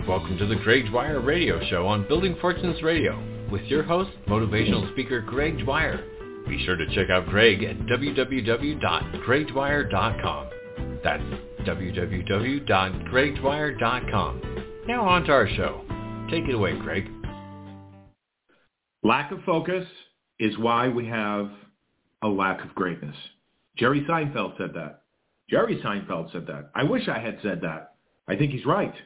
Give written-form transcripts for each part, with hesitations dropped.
Welcome to the Greg Dwyer Radio Show on Building Fortunes Radio with your host, motivational speaker Greg Dwyer. Be sure to check out Greg at www.gregdwyer.com. That's www.gregdwyer.com. Now on to our show. Take it away, Greg. Lack of focus is why we have a lack of greatness. Jerry Seinfeld said that. Jerry Seinfeld said that. I wish I had said that. I think he's right.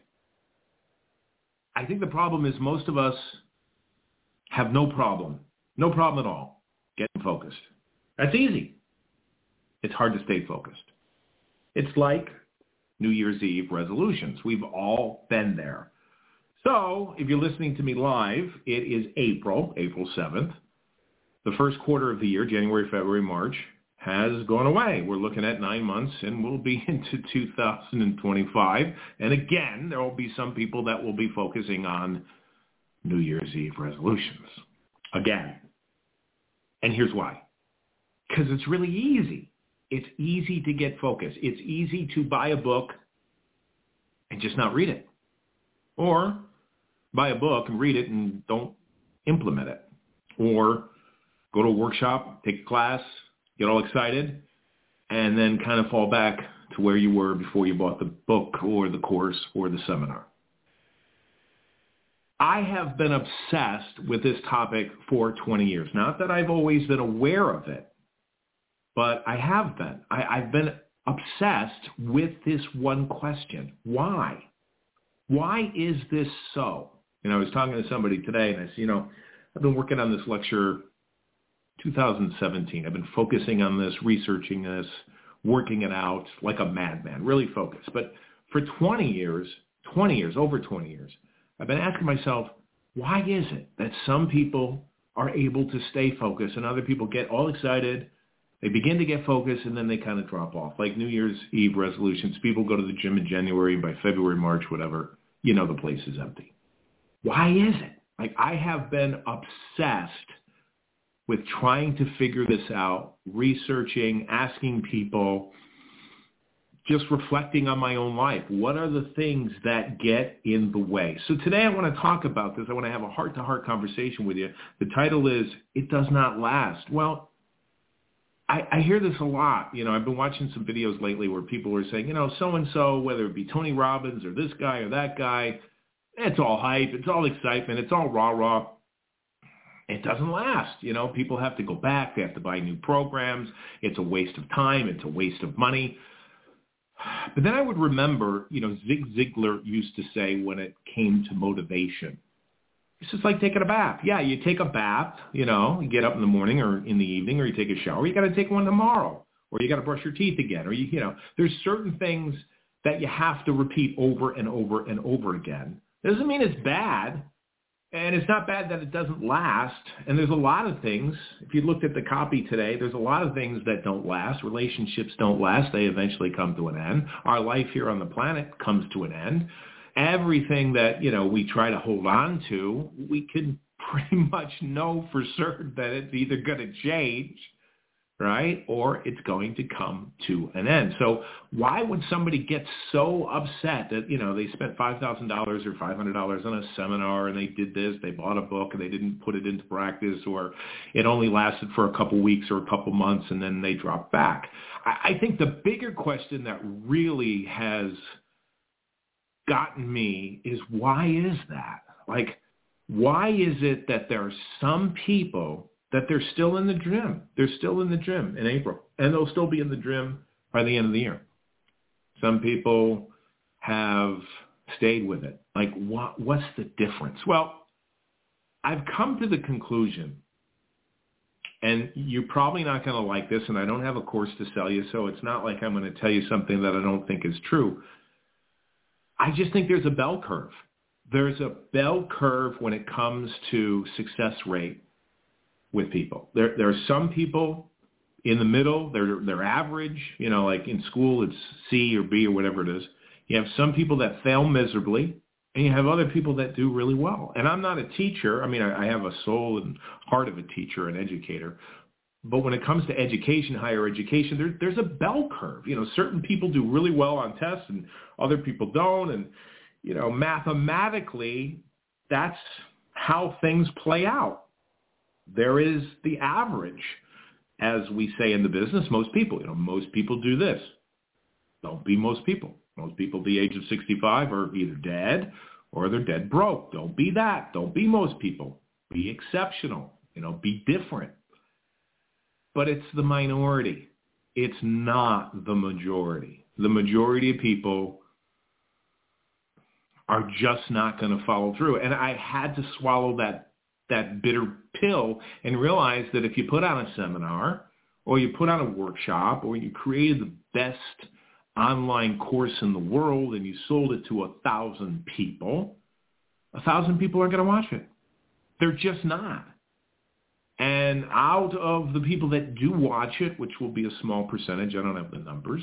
I think the problem is most of us have no problem at all getting focused. That's easy. It's hard to stay focused. It's like New Year's Eve resolutions. We've all been there. So if you're listening to me live, it is April 7th. The first quarter of the year, January, February, March, has gone away. We're looking at 9 months and we'll be into 2025. And again, there will be some people that will be focusing on New Year's Eve resolutions. Again. And here's why. Because it's really easy. It's easy to get focused. It's easy to buy a book and just not read it. Or buy a book and read it and don't implement it. Or go to a workshop, take a class, get all excited, and then kind of fall back to where you were before you bought the book or the course or the seminar. I have been obsessed with this topic for 20 years. Not that I've always been aware of it, but I have been. I've been obsessed with this one question. Why? Why is this so? And I was talking to somebody today, and I said, I've been working on this lecture 2017. I've been focusing on this, researching this, working it out like a madman, really focused. But for 20 years, over 20 years, I've been asking myself, why is it that some people are able to stay focused and other people get all excited, they begin to get focused, and then they kind of drop off? Like New Year's Eve resolutions. People go to the gym in January, and by February, March, whatever, the place is empty. Why is it? Like, I have been obsessed with trying to figure this out, researching, asking people, just reflecting on my own life. What are the things that get in the way? So today I want to talk about this. I want to have a heart-to-heart conversation with you. The title is, It Does Not Last. Well, I hear this a lot. I've been watching some videos lately where people are saying, so-and-so, whether it be Tony Robbins or this guy or that guy, it's all hype, it's all excitement, it's all rah-rah. It doesn't last. People have to go back. They have to buy new programs. It's a waste of time. It's a waste of money. But then I would remember, Zig Ziglar used to say when it came to motivation, it's just like taking a bath. Yeah, you take a bath, you get up in the morning or in the evening, or you take a shower. You got to take one tomorrow, or you got to brush your teeth again, or there's certain things that you have to repeat over and over and over again. Doesn't mean it's bad. And it's not bad that it doesn't last. And there's a lot of things, if you looked at the copy today, there's a lot of things that don't last. Relationships don't last. They eventually come to an end. Our life here on the planet comes to an end. Everything that, we try to hold on to, we can pretty much know for certain that it's either going to change, right? Or it's going to come to an end. So why would somebody get so upset that, they spent $5,000 or $500 on a seminar and they did this, they bought a book and they didn't put it into practice, or it only lasted for a couple weeks or a couple months and then they dropped back? I think the bigger question that really has gotten me is, why is that? Like, why is it that there are some people that they're still in the gym? They're still in the gym in April, and they'll still be in the gym by the end of the year. Some people have stayed with it. Like, what's the difference? Well, I've come to the conclusion, and you're probably not going to like this, and I don't have a course to sell you, so it's not like I'm going to tell you something that I don't think is true. I just think there's a bell curve. There's a bell curve when it comes to success rate with people. There are some people in the middle. They're average. Like in school, it's C or B or whatever it is. You have some people that fail miserably, and you have other people that do really well. And I'm not a teacher. I mean, I have a soul and heart of a teacher, an educator. But when it comes to education, higher education, there's a bell curve. Certain people do really well on tests and other people don't. And, mathematically, that's how things play out. There is the average, as we say in the business. Most people, most people do this. Don't be most people. Most people at the age of 65 are either dead or they're dead broke. Don't be that. Don't be most people. Be exceptional. Be different. But it's the minority. It's not the majority. The majority of people are just not going to follow through. And I had to swallow that bitter pill and realize that if you put on a seminar or you put on a workshop or you created the best online course in the world and you sold it to 1,000 people, 1,000 people aren't going to watch it. They're just not. And out of the people that do watch it, which will be a small percentage, I don't have the numbers,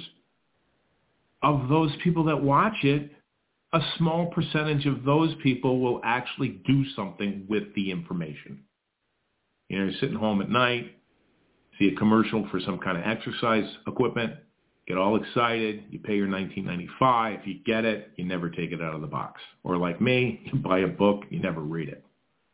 of those people that watch it, a small percentage of those people will actually do something with the information. You're sitting home at night, see a commercial for some kind of exercise equipment, get all excited, you pay your $19.95, you get it, you never take it out of the box. Or like me, you buy a book, you never read it.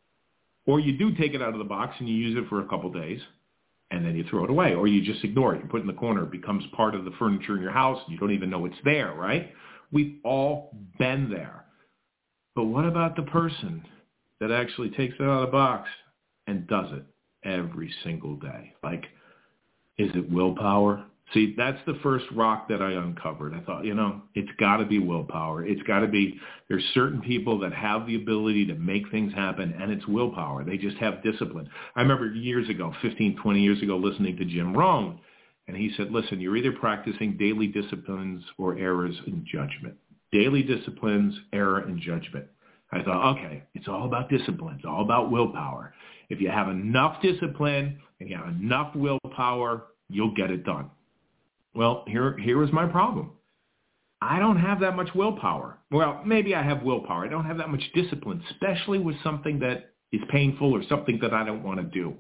Or you do take it out of the box and you use it for a couple days, and then you throw it away. Or you just ignore it. You put it in the corner. It becomes part of the furniture in your house, and you don't even know it's there, right? We've all been there. But what about the person that actually takes it out of the box and does it every single day? Like, is it willpower? See, that's the first rock that I uncovered. I thought, it's got to be willpower. It's got to be, there's certain people that have the ability to make things happen, and it's willpower. They just have discipline. I remember years ago, 15, 20 years ago, listening to Jim Rohn, and he said, listen, you're either practicing daily disciplines or errors in judgment. Daily disciplines, error, and judgment. I thought, okay, it's all about discipline. It's all about willpower. If you have enough discipline and you have enough willpower, you'll get it done. Well, here was my problem. I don't have that much willpower. Well, maybe I have willpower. I don't have that much discipline, especially with something that is painful or something that I don't want to do.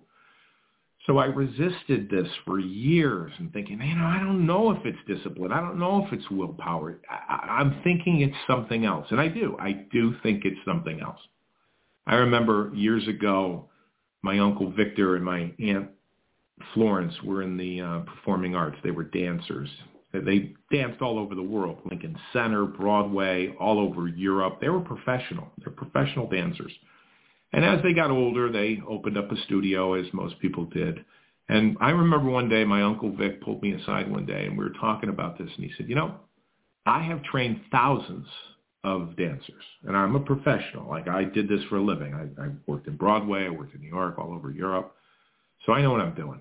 So I resisted this for years and thinking, I don't know if it's discipline. I don't know if it's willpower. I'm thinking it's something else. And I do think it's something else. I remember years ago, my Uncle Victor and my Aunt Florence were in the performing arts. They were dancers. They danced all over the world, Lincoln Center, Broadway, all over Europe. They were professional. They're professional dancers. And as they got older, they opened up a studio, as most people did. And I remember one day, my Uncle Vic pulled me aside one day, and we were talking about this. And he said, I have trained thousands of dancers, and I'm a professional. Like, I did this for a living. I worked in Broadway. I worked in New York, all over Europe. So I know what I'm doing.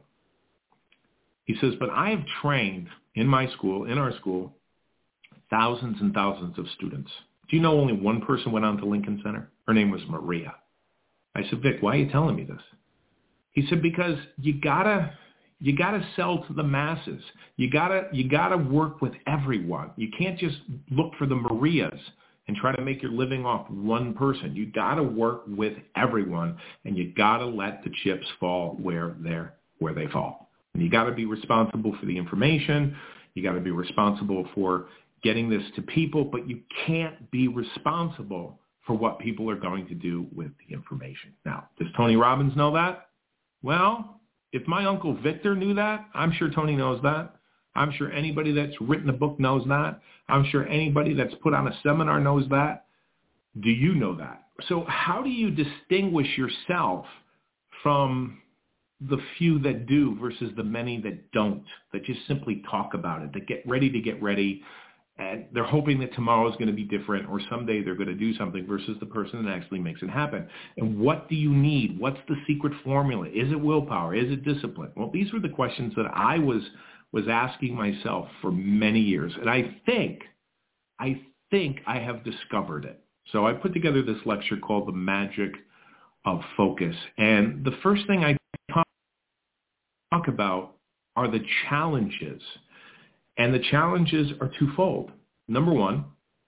He says, but I have trained in our school, thousands and thousands of students. Do you know only one person went on to Lincoln Center? Her name was Maria. I said, Vic, why are you telling me this? He said, because you gotta sell to the masses. You gotta work with everyone. You can't just look for the Marias and try to make your living off one person. You gotta work with everyone, and you gotta let the chips fall where they fall. And you gotta be responsible for the information. You gotta be responsible for getting this to people, but you can't be responsible for what people are going to do with the information. Now, does Tony Robbins know that? Well, if my Uncle Victor knew that, I'm sure Tony knows that. I'm sure anybody that's written a book knows that. I'm sure anybody that's put on a seminar knows that. Do you know that? So how do you distinguish yourself from the few that do versus the many that don't, that just simply talk about it, that get ready, and they're hoping that tomorrow is going to be different or someday they're going to do something versus the person that actually makes it happen? And what do you need? What's the secret formula? Is it willpower? Is it discipline? Well, these were the questions that I was asking myself for many years. And I think I have discovered it. So I put together this lecture called The Magic of Focus. And the first thing I talk about are the challenges. And the challenges are twofold. Number one,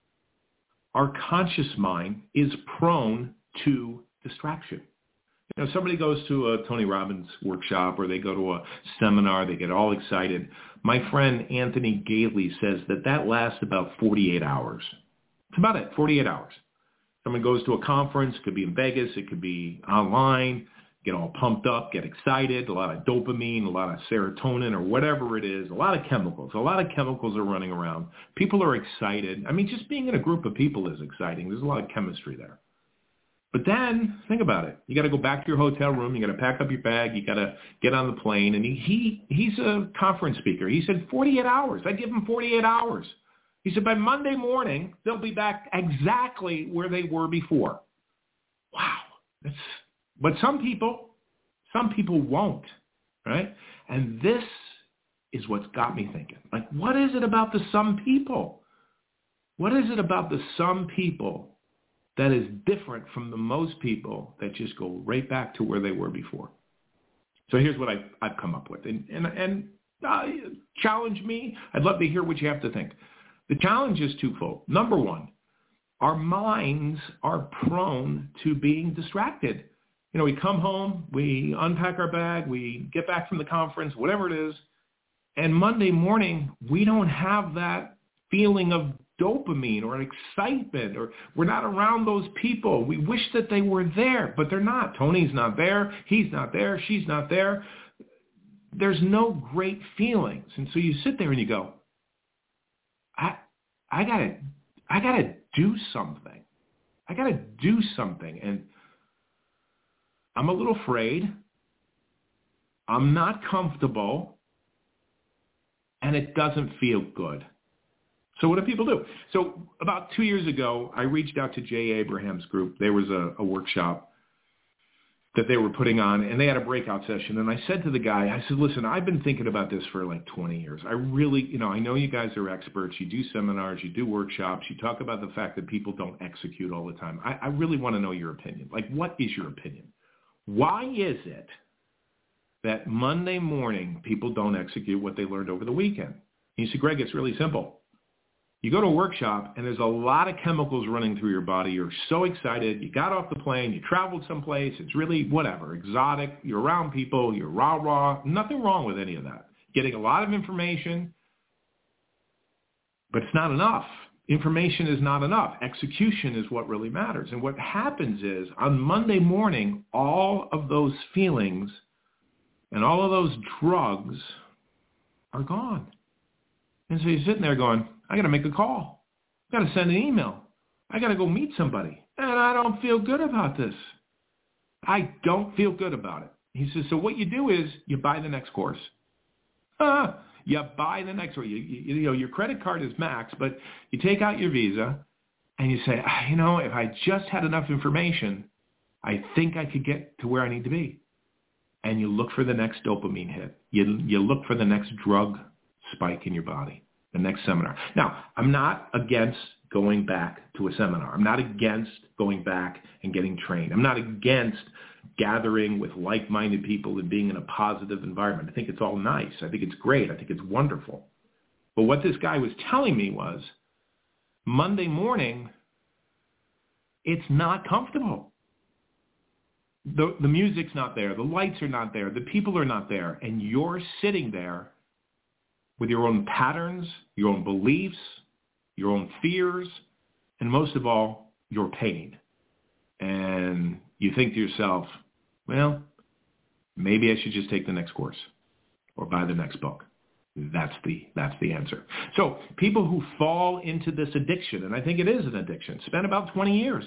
our conscious mind is prone to distraction. Somebody goes to a Tony Robbins workshop or they go to a seminar, they get all excited. My friend Anthony Gailey says that lasts about 48 hours. That's about it, 48 hours. Someone goes to a conference, it could be in Vegas, it could be online, get all pumped up, get excited, a lot of dopamine, a lot of serotonin or whatever it is, a lot of chemicals. A lot of chemicals are running around. People are excited. I mean, just being in a group of people is exciting. There's a lot of chemistry there. But then, think about it. You got to go back to your hotel room. You got to pack up your bag. You got to get on the plane. And he's a conference speaker. He said 48 hours. I give him 48 hours. He said by Monday morning, they'll be back exactly where they were before. Wow. But some people won't, right? And this is what's got me thinking. Like, what is it about the some people? What is it about the some people that is different from the most people that just go right back to where they were before? So here's what I've come up with. And challenge me. I'd love to hear what you have to think. The challenge is twofold. Number one, our minds are prone to being distracted. You know, we come home, we unpack our bag, we get back from the conference, whatever it is, and Monday morning, we don't have that feeling of dopamine or excitement, or we're not around those people. We wish that they were there, but they're not. Tony's not there. He's not there. She's not there. There's no great feelings. And so you sit there and you go, I gotta do something. I gotta do something. And I'm a little afraid. I'm not comfortable. And it doesn't feel good. So what do people do? So about 2 years ago, I reached out to Jay Abraham's group. There was a workshop that they were putting on, and they had a breakout session. And I said to the guy, I said, listen, I've been thinking about this for like 20 years. I really, I know you guys are experts. You do seminars, you do workshops, you talk about the fact that people don't execute all the time. I really want to know your opinion. Like, what is your opinion? Why is it that Monday morning people don't execute what they learned over the weekend? And he said, Greg, it's really simple. You go to a workshop, and there's a lot of chemicals running through your body. You're so excited. You got off the plane. You traveled someplace. It's really whatever, exotic. You're around people. You're rah-rah. Nothing wrong with any of that. Getting a lot of information, but it's not enough. Information is not enough. Execution is what really matters. And what happens is, on Monday morning, all of those feelings and all of those drugs are gone. And so you're sitting there going, I got to make a call. I got to send an email. I got to go meet somebody. And I don't feel good about this. I don't feel good about it. He says, so what you do is you buy the next course. You buy the next course. Your credit card is max, but you take out your Visa and you say, if I just had enough information, I think I could get to where I need to be. And you look for the next dopamine hit. You look for the next drug spike in your body. The next seminar. Now, I'm not against going back to a seminar. I'm not against going back and getting trained. I'm not against gathering with like-minded people and being in a positive environment. I think it's all nice. I think it's great. I think it's wonderful. But what this guy was telling me was, Monday morning, it's not comfortable. The music's not there. The lights are not there. The people are not there. And you're sitting there with your own patterns, your own beliefs, your own fears, and most of all, your pain. And you think to yourself, well, maybe I should just take the next course or buy the next book. That's the answer. So people who fall into this addiction, and I think it is an addiction, spend about 20 years,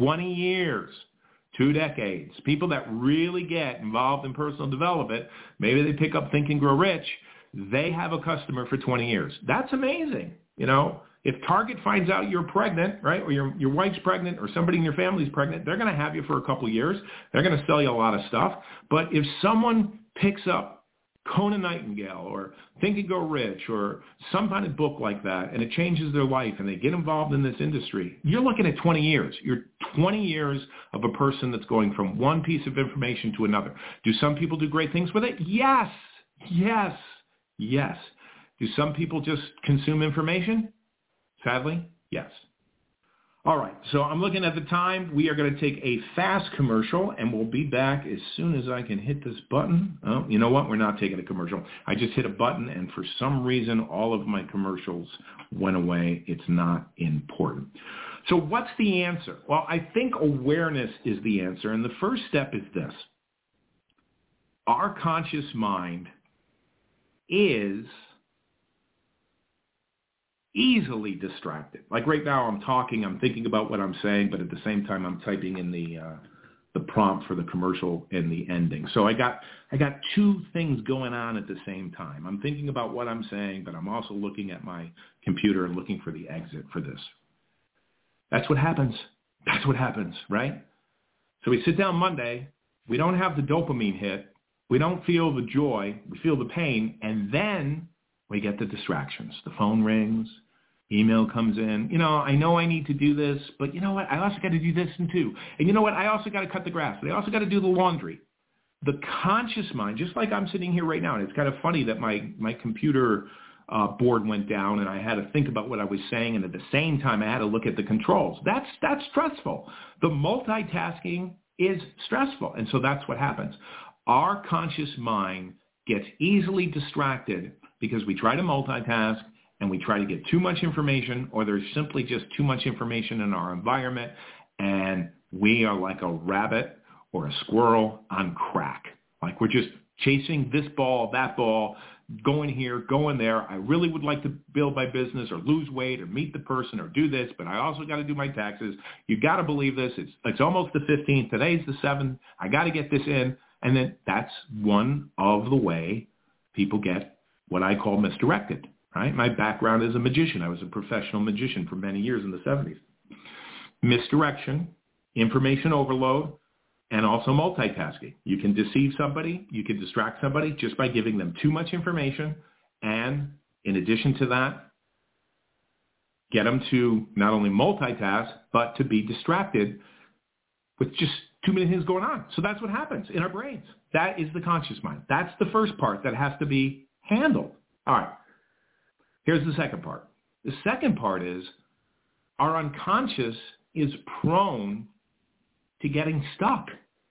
2 decades. People that really get involved in personal development, maybe they pick up Think and Grow Rich, they have a customer for 20 years. That's amazing. If Target finds out you're pregnant, right, or your wife's pregnant or somebody in your family's pregnant, they're going to have you for a couple years. They're going to sell you a lot of stuff. But if someone picks up Kona Nightingale or Think and Grow Rich or some kind of book like that and it changes their life and they get involved in this industry, you're looking at 20 years. You're 20 years of a person that's going from one piece of information to another. Do some people do great things with it? Yes. Yes. Do some people just consume information? Sadly, yes. All right, so I'm looking at the time. We are going to take a fast commercial, and we'll be back as soon as I can hit this button. Oh, you know what? We're not taking a commercial. I just hit a button, and for some reason, all of my commercials went away. It's not important. So what's the answer? Well, I think awareness is the answer. And the first step is this. Our conscious mind is easily distracted. Like right now I'm talking, I'm thinking about what I'm saying, but at the same time I'm typing in the prompt for the commercial and the ending. So I got two things going on at the same time. I'm thinking about what I'm saying, but I'm also looking at my computer and looking for the exit for this. That's what happens. That's what happens, right? So we sit down Monday, we don't have the dopamine hit, we don't feel the joy, we feel the pain, and then we get the distractions. The phone rings, email comes in. I know I need to do this, but you know what? I also got to do this and too. And you know what? I also got to cut the grass. But I also got to do the laundry. The conscious mind, just like I'm sitting here right now, and it's kind of funny that my computer board went down and I had to think about what I was saying, and at the same time I had to look at the controls. That's stressful. The multitasking is stressful, and so that's what happens. Our conscious mind gets easily distracted because we try to multitask, and we try to get too much information, or there's simply just too much information in our environment, and we are like a rabbit or a squirrel on crack. Like we're just chasing this ball, that ball, going here, going there. I really would like to build my business or lose weight or meet the person or do this, but I also got to do my taxes. You got to believe this. It's almost the 15th. Today's the 7th. I got to get this in. And then that's one of the way people get what I call misdirected. Right? My background is a magician. I was a professional magician for many years in the 70s. Misdirection, information overload, and also multitasking. You can deceive somebody. You can distract somebody just by giving them too much information. And in addition to that, get them to not only multitask, but to be distracted with just too many things going on. So that's what happens in our brains. That is the conscious mind. That's the first part that has to be handled. All right. Here's the second part. The second part is our unconscious is prone to getting stuck,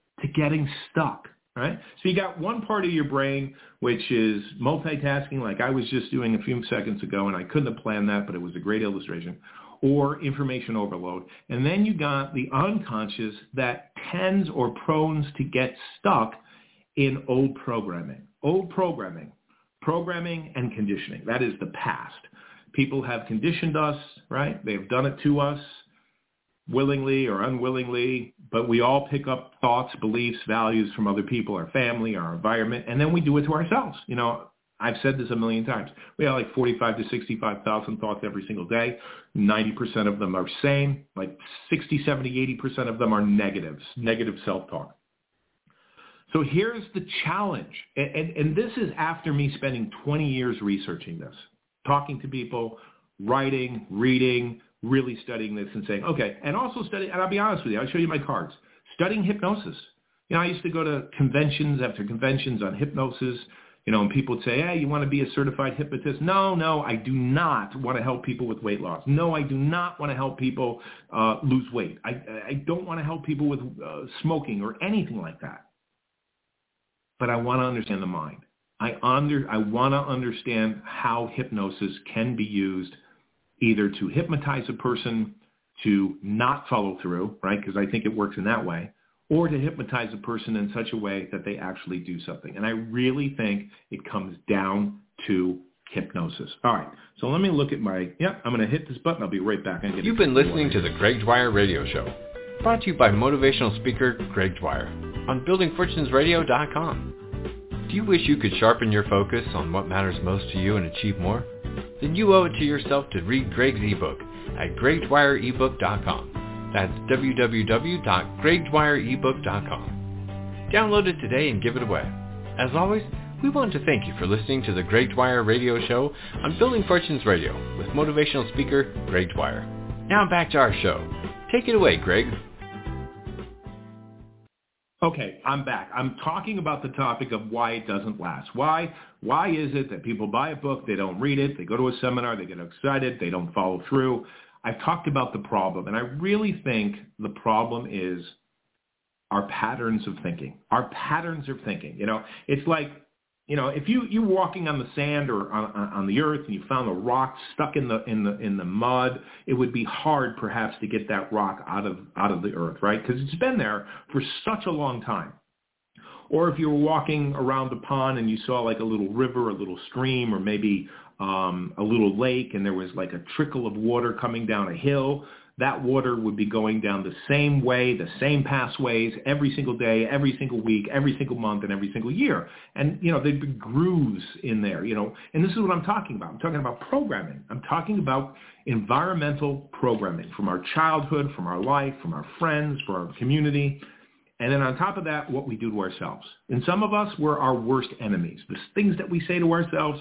right? So you got one part of your brain, which is multitasking, like I was just doing a few seconds ago, and I couldn't have planned that, but it was a great illustration, or information overload. And then you got the unconscious that tends or prones to get stuck in old programming. Programming and conditioning. That is the past. People have conditioned us, right? They've done it to us willingly or unwillingly, but we all pick up thoughts, beliefs, values from other people, our family, our environment, and then we do it to ourselves. I've said this a million times. We have like 45 to 65,000 thoughts every single day. 90% of them are sane. Like 60, 70, 80% of them are negative self-talk. So here's the challenge, and this is after me spending 20 years researching this, talking to people, writing, reading, really studying this and saying, okay, and also studying, and I'll be honest with you, I'll show you my cards, studying hypnosis. I used to go to conventions after conventions on hypnosis, and people would say, hey, you want to be a certified hypnotist? No, I do not want to help people with weight loss. No, I do not want to help people lose weight. I don't want to help people with smoking or anything like that. But I want to understand the mind. I want to understand how hypnosis can be used either to hypnotize a person to not follow through, right, because I think it works in that way, or to hypnotize a person in such a way that they actually do something. And I really think it comes down to hypnosis. All right, so let me look at I'm going to hit this button. I'll be right back. You've been listening to The Greg Dwyer Radio Show, brought to you by motivational speaker Greg Dwyer on buildingfortunesradio.com. Do you wish you could sharpen your focus on what matters most to you and achieve more? Then you owe it to yourself to read Greg's ebook at gregdwyerebook.com. That's www.gregdwyerebook.com. Download it today and give it away. As always, we want to thank you for listening to The Greg Dwyer Radio Show on Building Fortunes Radio with motivational speaker Greg Dwyer. Now back to our show. Take it away, Greg. Okay, I'm back. I'm talking about the topic of why it doesn't last. Why is it that people buy a book, they don't read it, they go to a seminar, they get excited, they don't follow through? I've talked about the problem, and I really think the problem is our patterns of thinking. Our patterns of thinking. It's like You know, if you're walking on the sand or on the earth and you found a rock stuck in the mud, it would be hard perhaps to get that rock out of the earth, right? Because it's been there for such a long time. Or if you were walking around the pond and you saw like a little river, a little stream, or maybe a little lake, and there was like a trickle of water coming down a hill, that water would be going down the same way, the same pathways every single day, every single week, every single month, and every single year. And, you know, there'd be grooves in there, you know. And this is what I'm talking about. I'm talking about programming. I'm talking about environmental programming from our childhood, from our life, from our friends, from our community. And then on top of that, what we do to ourselves. And some of us, we're our worst enemies. The things that we say to ourselves,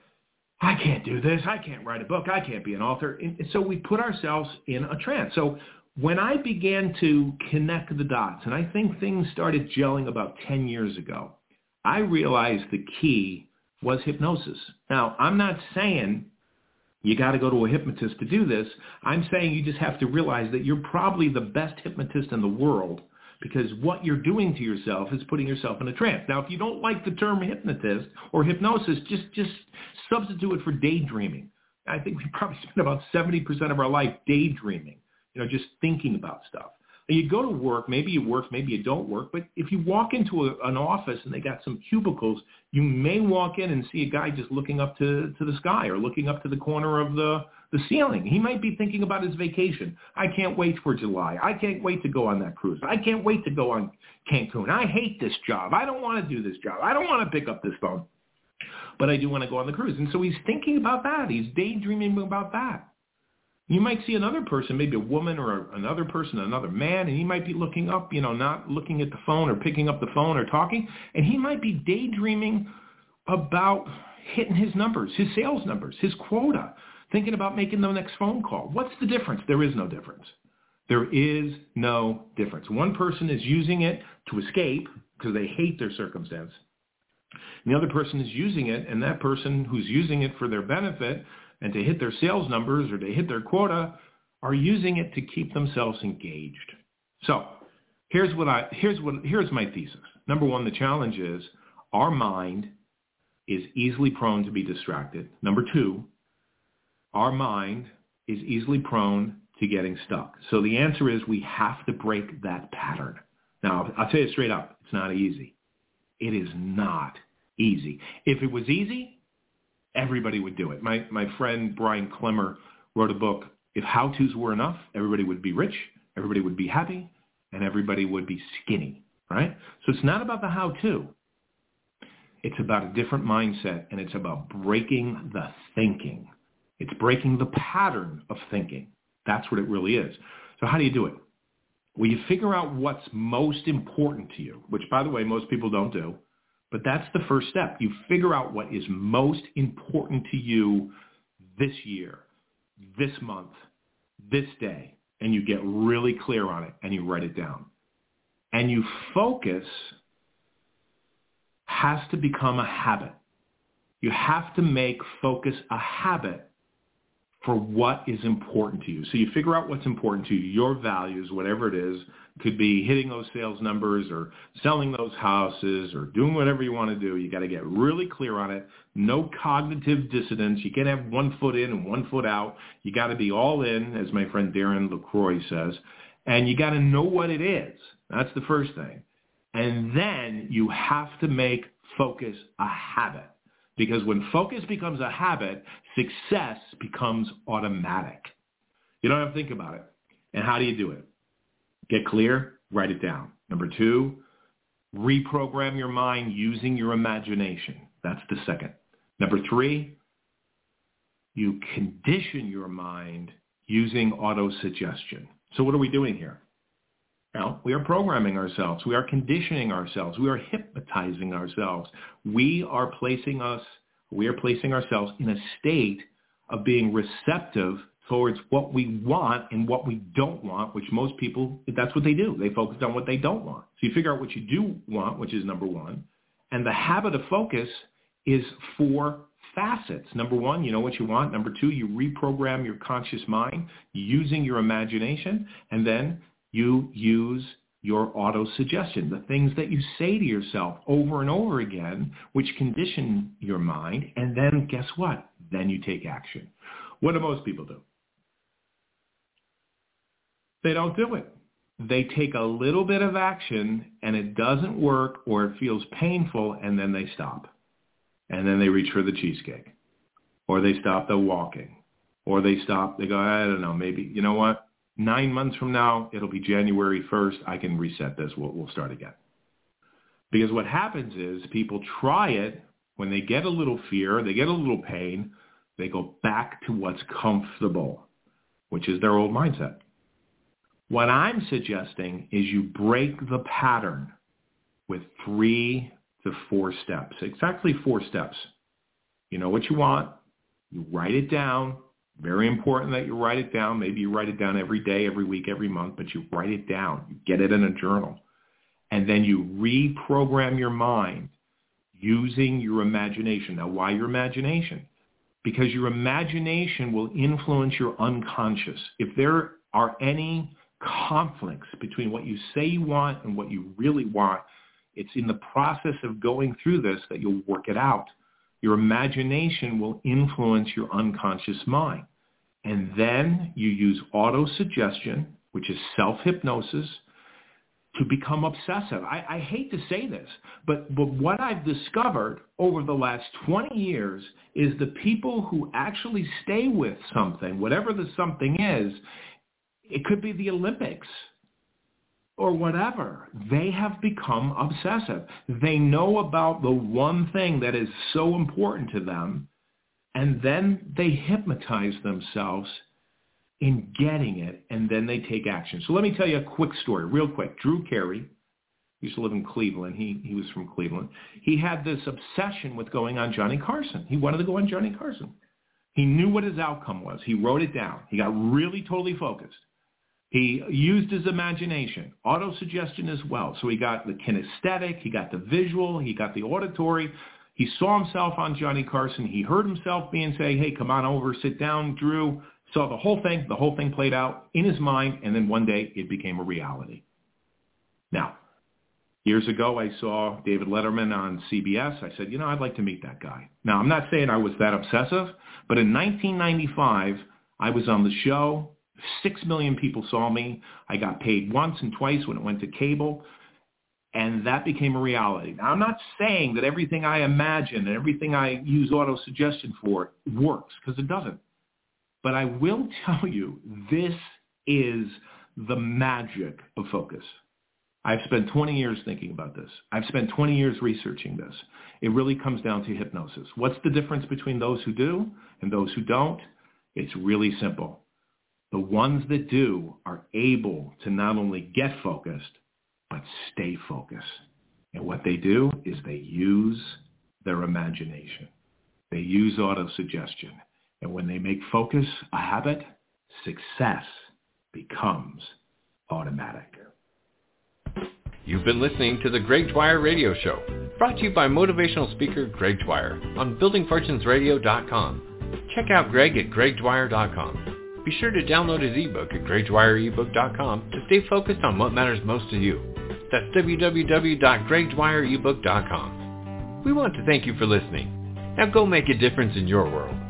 I can't do this. I can't write a book. I can't be an author. And so we put ourselves in a trance. So when I began to connect the dots, and I think things started gelling about 10 years ago, I realized the key was hypnosis. Now, I'm not saying you got to go to a hypnotist to do this. I'm saying you just have to realize that you're probably the best hypnotist in the world, because what you're doing to yourself is putting yourself in a trance. Now, if you don't like the term hypnotist or hypnosis, just substitute it for daydreaming. I think we probably spend about 70% of our life daydreaming, you know, just thinking about stuff. And you go to work, maybe you work, maybe you don't work, but if you walk into an office and they got some cubicles, you may walk in and see a guy just looking up to the sky or looking up to the corner of the ceiling. He might be thinking about his vacation. I can't wait for July. I can't wait to go on that cruise. I can't wait to go on Cancun. I hate this job. I don't want to do this job. I don't want to pick up this phone. But I do want to go on the cruise. And so he's thinking about that. He's daydreaming about that. You might see another person, maybe a woman or another person, another man, and he might be looking up, you know, not looking at the phone or picking up the phone or talking, and he might be daydreaming about hitting his numbers, his sales numbers, his quota, thinking about making the next phone call. What's the difference? There is no difference. There is no difference. One person is using it to escape because they hate their circumstance. And the other person is using it, and that person who's using it for their benefit and to hit their sales numbers or to hit their quota are using it to keep themselves engaged. So here's my thesis. Number one, the challenge is our mind is easily prone to be distracted. Number two, our mind is easily prone to getting stuck. So the answer is we have to break that pattern. Now, I'll tell you straight up, it's not easy. It is not easy. If it was easy, everybody would do it. My friend Brian Klemmer wrote a book, If How-Tos Were Enough, Everybody Would Be Rich, Everybody Would Be Happy, and Everybody Would Be Skinny, right? So it's not about the how-to. It's about a different mindset, and it's about breaking the thinking. It's breaking the pattern of thinking. That's what it really is. So how do you do it? Well, you figure out what's most important to you, which, by the way, most people don't do. But that's the first step. You figure out what is most important to you this year, this month, this day, and you get really clear on it, and you write it down. And you focus has to become a habit. You have to make focus a habit for what is important to you. So you figure out what's important to you, your values, whatever it is. It could be hitting those sales numbers or selling those houses or doing whatever you want to do. You got to get really clear on it. No cognitive dissonance. You can't have 1 foot in and 1 foot out. You got to be all in, as my friend Darren LaCroix says. And you got to know what it is. That's the first thing. And then you have to make focus a habit. Because when focus becomes a habit, success becomes automatic. You don't have to think about it. And how do you do it? Get clear, write it down. Number two, reprogram your mind using your imagination. That's the second. Number three, you condition your mind using autosuggestion. So what are we doing here? Well, we are programming ourselves. We are conditioning ourselves. We are hypnotizing ourselves. We are placing ourselves in a state of being receptive towards what we want and what we don't want, which most people, that's what they do. They focus on what they don't want. So you figure out what you do want, which is number one. And the habit of focus is 4 facets. Number one, you know what you want. Number two, you reprogram your conscious mind using your imagination. And then you use your auto-suggestion, the things that you say to yourself over and over again, which condition your mind. And then guess what? Then you take action. What do most people do? They don't do it. They take a little bit of action and it doesn't work or it feels painful, and then they stop. And then they reach for the cheesecake, or they stop the walking, or they go, I don't know, maybe, you know what? 9 months from now, it'll be January 1st. I can reset this. We'll start again. Because what happens is people try it. When they get a little fear, they get a little pain, they go back to what's comfortable, which is their old mindset. What I'm suggesting is you break the pattern with 3 to 4 steps, exactly 4 steps. You know what you want. You write it down. Very important that you write it down. Maybe you write it down every day, every week, every month, but you write it down. You get it in a journal. And then you reprogram your mind using your imagination. Now, why your imagination? Because your imagination will influence your unconscious. If there are any conflicts between what you say you want and what you really want, it's in the process of going through this that you'll work it out. Your imagination will influence your unconscious mind. And then you use auto-suggestion, which is self-hypnosis, to become obsessive. I hate to say this, but what I've discovered over the last 20 years is the people who actually stay with something, whatever the something is, it could be the Olympics or whatever, they have become obsessive. They know about the one thing that is so important to them, and then they hypnotize themselves in getting it, and then they take action. So let me tell you a quick story, real quick. Drew Carey used to live in Cleveland. He was from Cleveland. He had this obsession with going on Johnny Carson. He wanted to go on Johnny Carson. He knew what his outcome was. He wrote it down. He got really totally focused. He used his imagination, auto-suggestion as well. So he got the kinesthetic, he got the visual, he got the auditory. He saw himself on Johnny Carson. He heard himself being say, hey, come on over, sit down, Drew. Saw the whole thing played out in his mind, and then one day it became a reality. Now, years ago, I saw David Letterman on CBS. I said, I'd like to meet that guy. Now, I'm not saying I was that obsessive, but in 1995, I was on the show. 6 million people saw me. I got paid once and twice when it went to cable, and that became a reality. Now, I'm not saying that everything I imagine and everything I use auto-suggestion for works, because it doesn't. But I will tell you, this is the magic of focus. I've spent 20 years thinking about this. I've spent 20 years researching this. It really comes down to hypnosis. What's the difference between those who do and those who don't? It's really simple. The ones that do are able to not only get focused, but stay focused. And what they do is they use their imagination. They use auto-suggestion. And when they make focus a habit, success becomes automatic. You've been listening to the Greg Dwyer Radio Show, brought to you by motivational speaker Greg Dwyer on buildingfortunesradio.com. Check out Greg at gregdwyer.com. Be sure to download his ebook at gregdwyerebook.com to stay focused on what matters most to you. That's www.gregdwyerebook.com. We want to thank you for listening. Now go make a difference in your world.